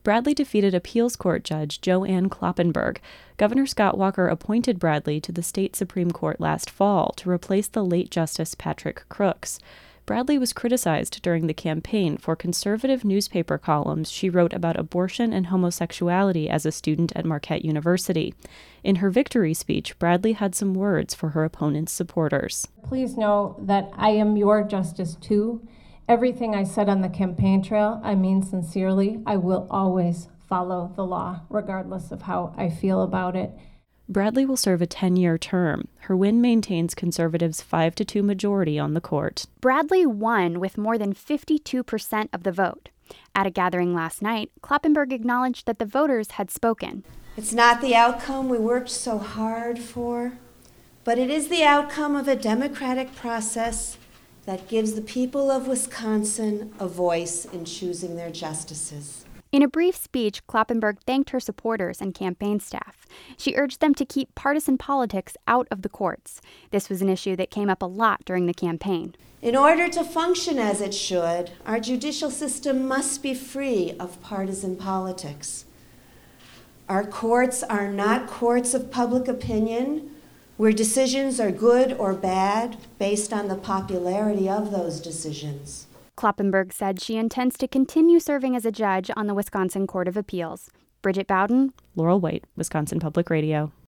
Bradley defeated appeals court judge Joanne Kloppenburg. Governor Scott Walker appointed Bradley to the state Supreme Court last fall to replace the late Justice Patrick Crooks. Bradley was criticized during the campaign for conservative newspaper columns she wrote about abortion and homosexuality as a student at Marquette University. In her victory speech, Bradley had some words for her opponent's supporters. Please know that I am your justice too. Everything I said on the campaign trail, I mean sincerely. I will always follow the law, regardless of how I feel about it. Bradley will serve a 10-year term. Her win maintains conservatives' 5-2 majority on the court. Bradley won with more than 52% of the vote. At a gathering last night, Kloppenburg acknowledged that the voters had spoken. It's not the outcome we worked so hard for, but it is the outcome of a democratic process that gives the people of Wisconsin a voice in choosing their justices. In a brief speech, Kloppenburg thanked her supporters and campaign staff. She urged them to keep partisan politics out of the courts. This was an issue that came up a lot during the campaign. In order to function as it should, our judicial system must be free of partisan politics. Our courts are not courts of public opinion, where decisions are good or bad based on the popularity of those decisions. Kloppenburg said she intends to continue serving as a judge on the Wisconsin Court of Appeals. Bridget Bowden, Laurel White, Wisconsin Public Radio.